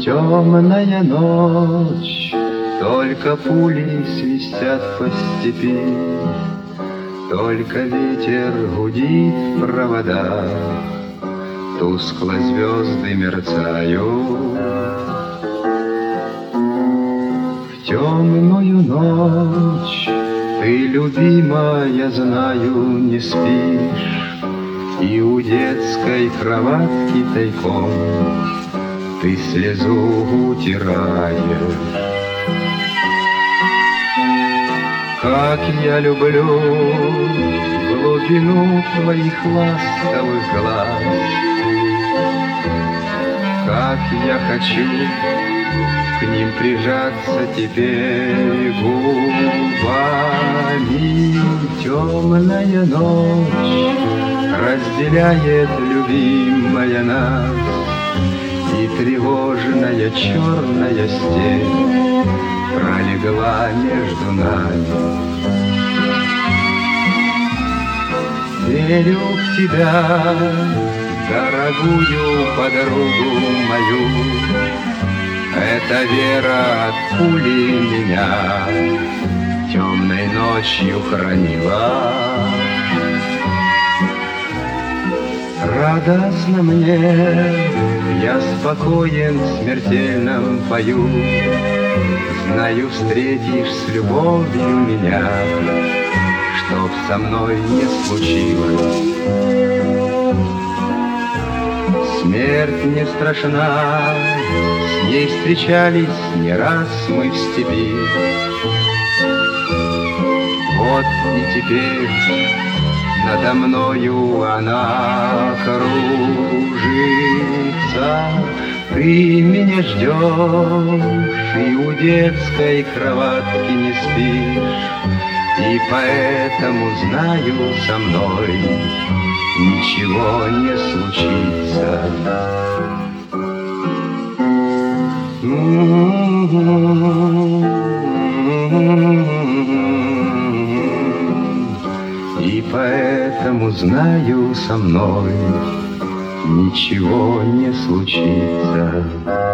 Темная ночь, только пули свистят по степи, только ветер гудит в проводах, тускло звезды мерцают. В темную ночь ты, любимая, знаю, не спишь, и у детской кроватки тайком ты слезу утираешь. Как я люблю глубину твоих ласковых глаз, как я хочу к ним прижаться теперь губами. Темная ночь разделяет, любимая, нас, и тревожная черная степь пролегла между нами. Верю в тебя, дорогую подругу мою, эта вера от пули меня темной ночью хранила. Радостно мне, я спокоен в смертельном бою, знаю, встретишь с любовью меня, чтоб со мной не случилось. Смерть не страшна, с ней встречались не раз мы в степи. Вот и теперь надо мною она кружится. Ты меня ждешь и у детской кроватки не спишь, и поэтому знаю, со мной ничего не случится. И поэтому знаю, со мной ничего не случится.